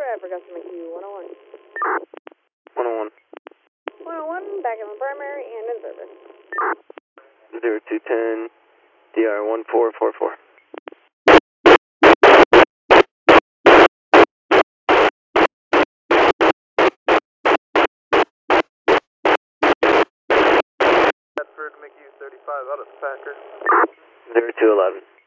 for Custom McHugh, 101. 101. 101, back in the primary and in service. 0210, DR 1444. Bedford, McHugh 35 out of the Packer. 0211.